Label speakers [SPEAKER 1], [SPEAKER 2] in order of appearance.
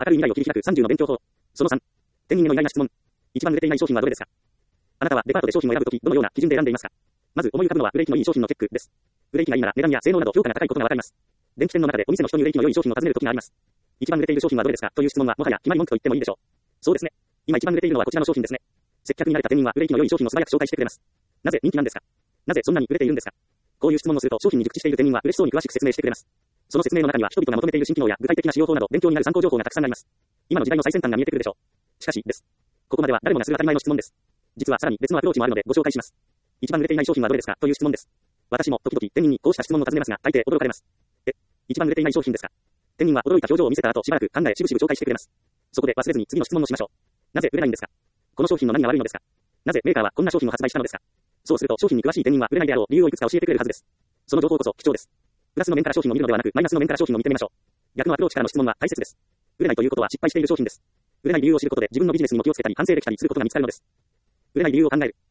[SPEAKER 1] 明るい未来を切り開く30の勉強法。その3。店員への意外な質問。一番売れていない商品はどれですか？あなたはデパートで商品を選ぶとき、どのような基準で選んでいますか？まず思い浮かぶのは売れ行きのいい商品のチェックです。売れ行きがいいなら値段や性能など評価が高いことがわかります。電気店の中でお店の人に売れ行きの良い商品を尋ねるときがあります。一番売れている商品はどれですかという質問はもはや決まり文句と言ってもいいでしょう。そうですね。今一番売れているのはこちらの商品ですね。接客に慣れた店員は売れ行きの良い商品を素早く紹介してくれます。なぜ人気なんですか？なぜそんなに売れているんですか？こういう質問をすると商品に熟知している店員は嬉しそうに詳しく説明してくれます。その説明の中には人々が求めている新機能や具体的な使用法など勉強になる参考情報がたくさんあります。今の時代の最先端が見えてくるでしょう。しかしです。ここまでは誰もがする当たり前の質問です。実はさらに別のアプローチもあるのでご紹介します。一番売れていない商品はどれですかという質問です。私も時々店員にこうした質問を尋ねますが、大抵驚かれます。一番売れていない商品ですか？店員は驚いた表情を見せた後しばらく考えしぶしぶ紹介してくれます。そこで忘れずに次の質問をしましょう。なぜ売れないんですか？この商品の何が悪いのですか？なぜメーカーはこんな商品を発売したのですか？そうすると商品に詳しい店員は売れないであろう理由をいくつか教えてくれるはずです。その情報こそ貴重です。プラスの面から商品を見るのではなく、マイナスの面から商品を見てみましょう。逆のアプローチからの質問は大切です。売れないということは失敗している商品です。売れない理由を知ることで自分のビジネスにも気をつけたり反省できたりすることが見つかるのです。売れない理由を考える。